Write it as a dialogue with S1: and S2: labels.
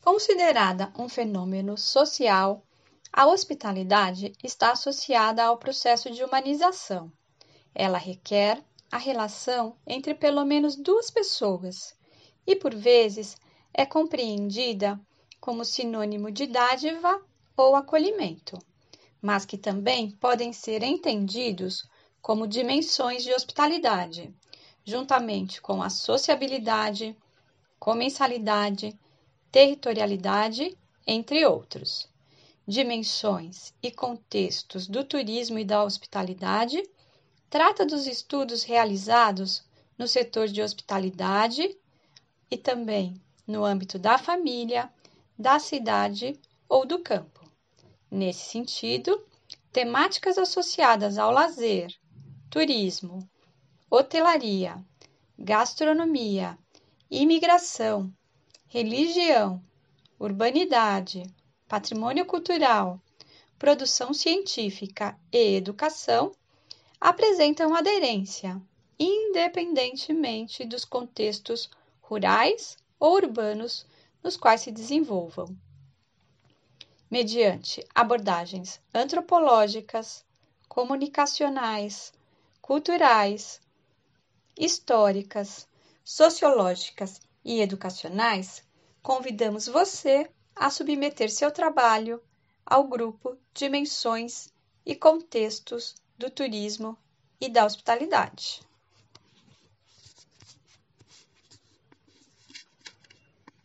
S1: Considerada um fenômeno social, a hospitalidade está associada ao processo de humanização. Ela requer a relação entre pelo menos duas pessoas e, por vezes, é compreendida como sinônimo de dádiva ou acolhimento, mas que também podem ser entendidos como dimensões de hospitalidade, juntamente com a sociabilidade, comensalidade, territorialidade, entre outros. Dimensões e contextos do turismo e da hospitalidade trata dos estudos realizados no setor de hospitalidade e também no âmbito da família, da cidade ou do campo. Nesse sentido, temáticas associadas ao lazer, turismo, hotelaria, gastronomia, imigração, religião, urbanidade, patrimônio cultural, produção científica e educação apresentam aderência, independentemente dos contextos rurais ou urbanos nos quais se desenvolvam. Mediante abordagens antropológicas, comunicacionais, culturais, históricas, sociológicas e educacionais, convidamos você a submeter seu trabalho ao grupo Dimensões e Contextos do Turismo e da Hospitalidade.